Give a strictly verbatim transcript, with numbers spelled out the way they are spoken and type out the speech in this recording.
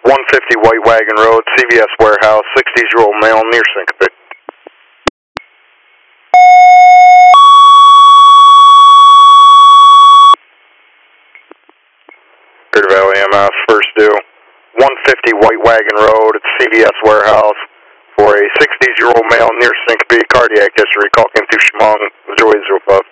one fifty White Wagon Road, C V S Warehouse, sixty-year-old male near syncope. Crater Valley M S, first due, one fifty White Wagon Road, it's C V S Warehouse, for a sixty-year-old male near syncope, cardiac history, call into Chemung, zero eight zero five.